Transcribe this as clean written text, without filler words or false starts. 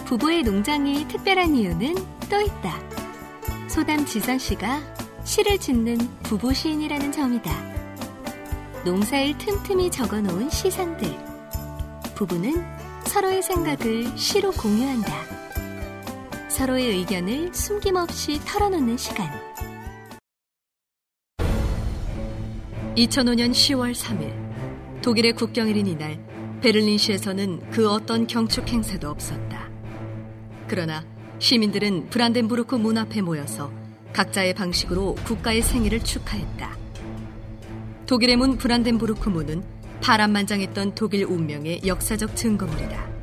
부부의 농장이 특별한 이유는 또 있다. 소담 지선 씨가 시를 짓는 부부 시인이라는 점이다. 농사일 틈틈이 적어놓은 시상들. 부부는 서로의 생각을 시로 공유한다. 서로의 의견을 숨김없이 털어놓는 시간. 2005년 10월 3일 독일의 국경일인 이날 베를린시에서는 그 어떤 경축 행사도 없었다. 그러나 시민들은 브란덴부르크 문 앞에 모여서 각자의 방식으로 국가의 생일을 축하했다. 독일의 문 브란덴부르크 문은 파란만장했던 독일 운명의 역사적 증거물이다.